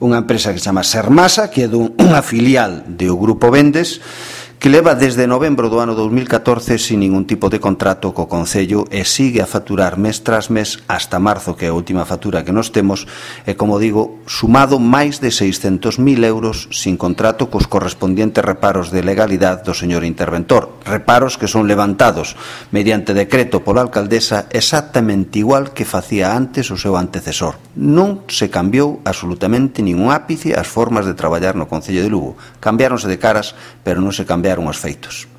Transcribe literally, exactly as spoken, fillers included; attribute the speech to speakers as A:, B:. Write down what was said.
A: unha empresa que se chama Sermasa, que é dunha filial do Grupo Vendes, que leva desde novembro do ano dos mil catorce sin ningún tipo de contrato co Concello e sigue a facturar mes tras mes hasta marzo, que é a última factura que nos temos, e, como digo, sumado máis de seiscentos mil euros sin contrato cos correspondientes reparos de legalidade do señor interventor. Reparos que son levantados mediante decreto pola alcaldesa exactamente igual que facía antes o seu antecesor. Non se cambiou absolutamente nin un ápice as formas de traballar no Concello de Lugo. Cambiáronse de caras, pero non se cambiaron os feitos.